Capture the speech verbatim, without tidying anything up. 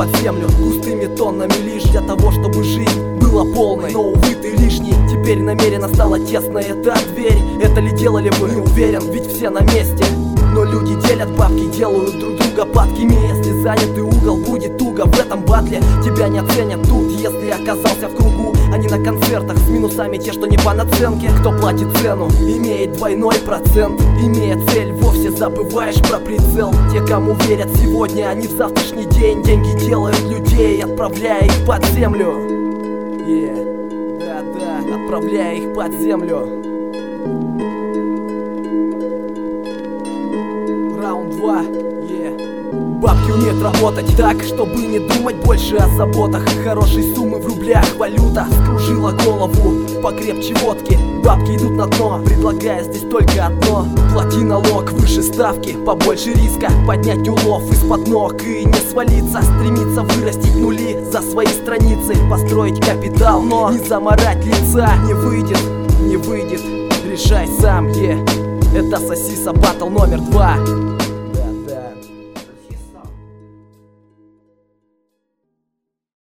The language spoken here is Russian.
под землю густыми тоннами лишь для того, чтобы жизнь была полной. Но, увы, ты лишний, теперь намеренно стала тесная эта дверь. Это ли делали бы? Не уверен, ведь все на месте. Но люди делят бабки, делают друг друга падкими. Если занятый угол, будет туго в этом батле. Тебя не оценят тут, если оказался в кругу, а не на концертах с минусами те, что не по наценке. Кто платит цену, имеет двойной процент. Имея цель, вовсе забываешь про прицел. Те, кому верят сегодня, они в завтрашний день. Деньги делают людей, отправляя их под землю. Yeah. Да-да, отправляя их под землю. Раунд два, yeah. Бабки умеют работать так, чтобы не думать больше о заботах. Хорошей суммы в рублях валюта скружила голову. Покрепче водки, бабки идут на дно, предлагая здесь только одно: плати налог, выше ставки, побольше риска, поднять улов из-под ног и не свалиться. Стремиться вырастить нули за свои страницы, построить капитал, но не заморать лица. Не выйдет, не выйдет, решай сам, е yeah. Это Сосиса Баттл номер два.